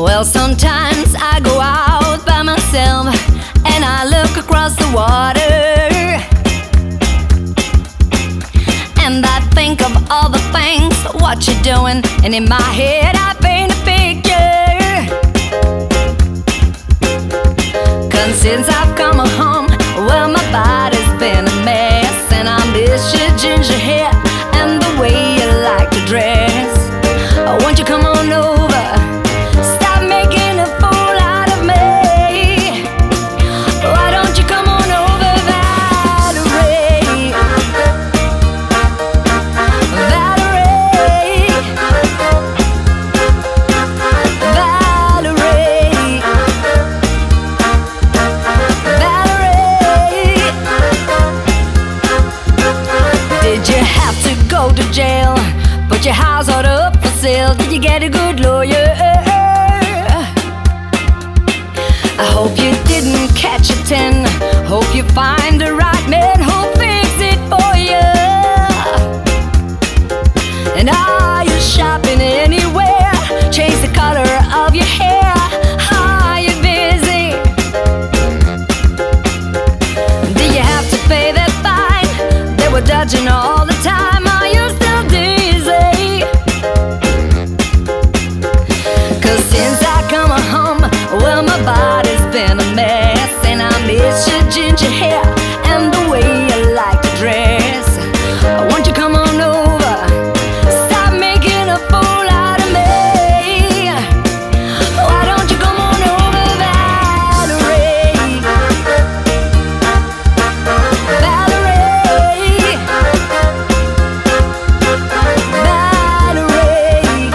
Well, sometimes I go out by myself and I look across the water, and I think of all the things, what you're doing, and in my head I paint a picture. 'Cause since I've come home, well, my body's been a mess, and I miss your ginger hair and the way you like to dress. Won't you come on over? Stop making a fool out of me. Why don't you come on over, Valerie? Valerie, Valerie, Valerie. Did you have to go to jail? Put your house out up for sale? Did you get a good lawyer? I hope you didn't catch a 10. Hope you find the right man who'll fix it for you. And are you shopping anywhere? Change the color of your hair. Are you busy? Do you have to pay that fine? They were dodging all the time. Are you still dizzy? 'Cause since I come home, well, my body's been a mess, and I miss your ginger hair and the way you like to dress. Won't you come on over? Stop making a fool out of me. Why don't you come on over, Valerie? Valerie, Valerie,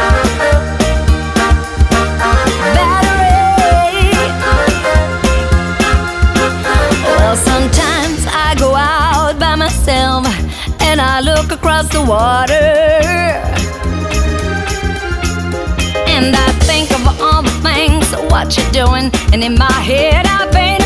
Valerie. Well, sometimes I go out by myself and I look across the water, and I think of all the things, what you're doing, and in my head I paint